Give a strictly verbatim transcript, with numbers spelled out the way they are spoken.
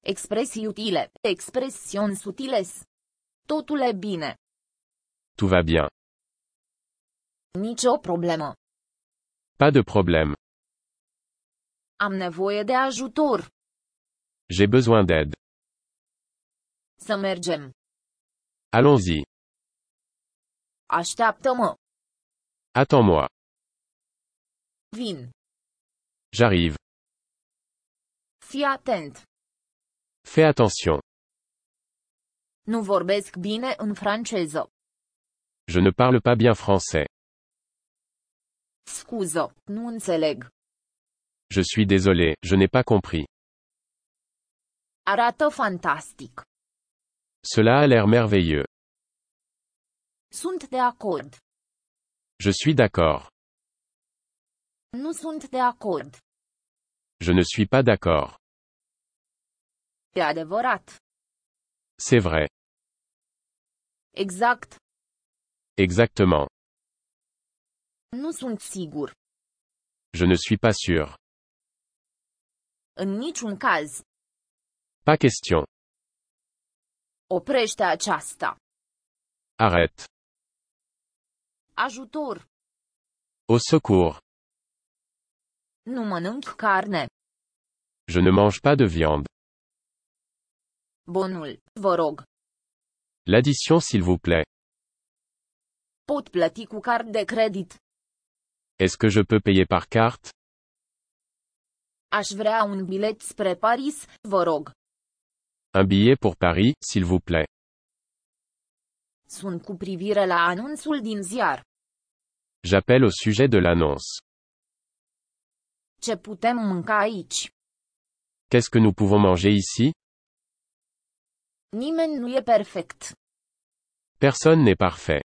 Expresii utile, expressions utiles. Totul e bine. Tout va bien. Nicio problemă. Pas de problème. Am nevoie de ajutor. J'ai besoin d'aide. Să mergem. Allons-y. Așteaptă-mă. Attends-moi. Vin. J'arrive. Fii atent. Fais attention. Nu vorbesc bine în franceză. Je ne parle pas bien français. Scuză, nu înțeleg. Je suis désolé, je n'ai pas compris. Arată fantastic. Cela a l'air merveilleux. Sunt de acord. Je suis d'accord. Nu sunt de acord. Je ne suis pas d'accord. E adevărat. C'est vrai. Exact. Exactement. Nu sunt sigur. Je ne suis pas sûr. În niciun caz. Pas question. Oprește aceasta. Arrête. Ajutor. Au secours. Nu mănânc carne. Je ne mange pas de viande. Bonul, vă rog. L'addition s'il vous plaît. Pot plăti cu card de credit. Est-ce que je peux payer par carte? Aș vrea un bilet spre Paris, vă rog. Un billet pour Paris, s'il vous plaît. Sunt cu privire la anunțul din ziar. J'appelle au sujet de l'annonce. Ce putem mânca aici? Qu'est-ce que nous pouvons manger ici? Nimeni nu e perfect. Personne n'est parfait.